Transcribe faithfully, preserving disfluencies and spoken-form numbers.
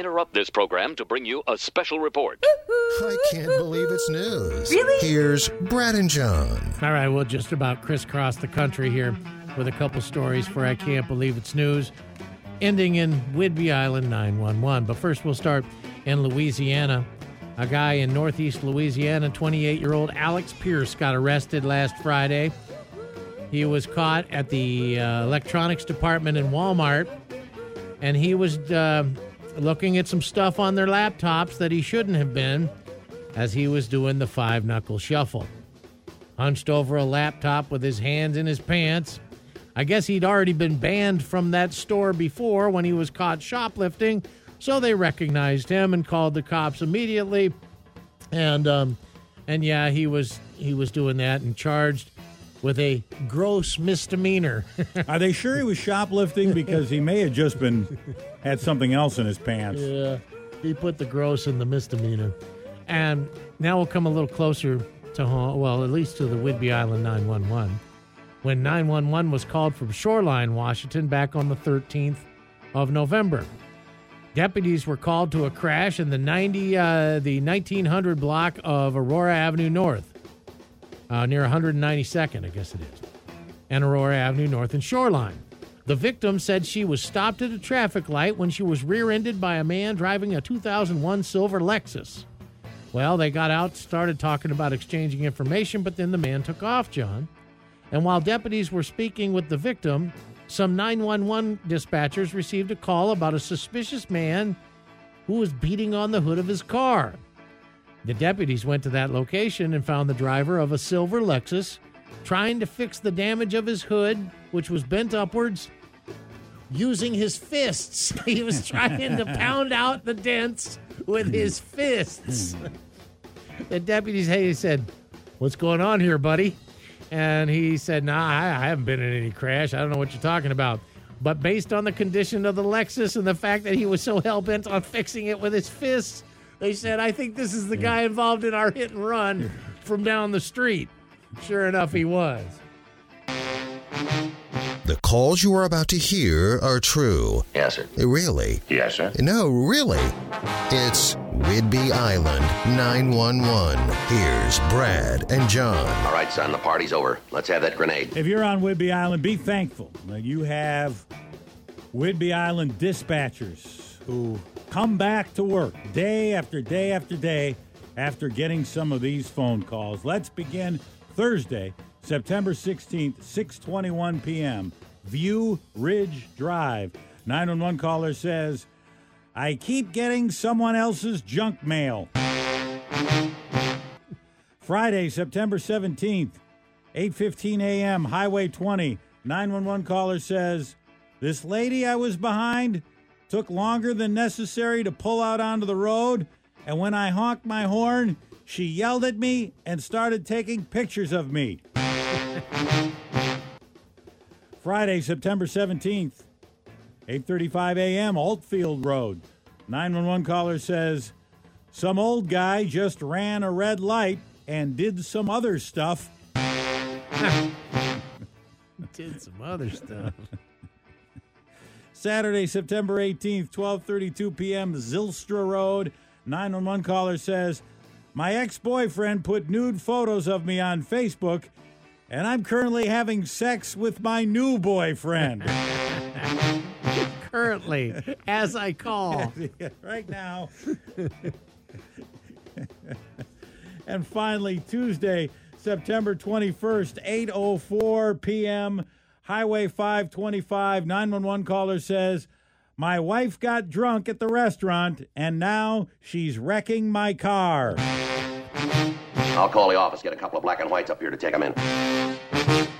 interrupt this program to bring you a special report. I can't believe it's news. Really? Here's Brad and John. All right, we'll just about crisscross the country here with a couple stories for I Can't Believe It's News, ending in Whidbey Island nine one one. But first, we'll start in Louisiana. A guy in northeast Louisiana, twenty-eight-year-old Alex Pierce, got arrested last Friday. He was caught at the uh, electronics department in Walmart, and he was uh, looking at some stuff on their laptops that he shouldn't have been as he was doing the five-knuckle shuffle. Hunched over a laptop with his hands in his pants. I guess he'd already been banned from that store before when he was caught shoplifting, so they recognized him and called the cops immediately. And um, and yeah, he was he was doing that and charged with a gross misdemeanor. Are they sure he was shoplifting? Because he may have just been had something else in his pants. Yeah, he put the gross in the misdemeanor. And now we'll come a little closer to home, well, at least to the Whidbey Island nine one one. When nine one one was called from Shoreline, Washington, back on the thirteenth of November. Deputies were called to a crash in the ninety, uh, the nineteen hundred block of Aurora Avenue North, uh, near one hundred ninety-second, I guess it is, and Aurora Avenue North in Shoreline. The victim said she was stopped at a traffic light when she was rear-ended by a man driving a two thousand one silver Lexus. Well, they got out, started talking about exchanging information, but then the man took off, John. And while deputies were speaking with the victim, some nine one one dispatchers received a call about a suspicious man who was beating on the hood of his car. The deputies went to that location and found the driver of a silver Lexus trying to fix the damage of his hood, which was bent upwards, using his fists. He was trying to pound out the dents with his fists. The deputies, hey, he said, "What's going on here, buddy?" And he said, nah, I, I haven't been in any crash. I don't know what you're talking about. But based on the condition of the Lexus and the fact that he was so hell-bent on fixing it with his fists, they said, I think this is the guy involved in our hit and run from down the street. Sure enough, he was. The calls you are about to hear are true. Yes, sir. Really? Yes, sir. No, really. It's Whidbey Island nine one one. Here's Brad and John. All right, son, the party's over. Let's have that grenade. If you're on Whidbey Island, be thankful that you have Whidbey Island dispatchers who come back to work day after day after day after getting some of these phone calls. Let's begin Thursday, September sixteenth, six twenty-one p.m., View Ridge Drive. nine one one caller says, I keep getting someone else's junk mail. Friday, September seventeenth, eight fifteen a.m., Highway twenty. nine one one caller says, this lady I was behind took longer than necessary to pull out onto the road, and when I honked my horn, she yelled at me and started taking pictures of me. Friday, September seventeenth, eight thirty-five a.m., Altfield Road. nine one one caller says, some old guy just ran a red light and did some other stuff. Did some other stuff. Saturday, September eighteenth, twelve thirty-two p.m., Zylstra Road. nine one one caller says, my ex-boyfriend put nude photos of me on Facebook, and I'm currently having sex with my new boyfriend. Currently, as I call. Right now. And finally, Tuesday, September twenty-first, eight oh four p.m., Highway five twenty-five. nine one one caller says, my wife got drunk at the restaurant, and now she's wrecking my car. I'll call the office, get a couple of black and whites up here to take them in.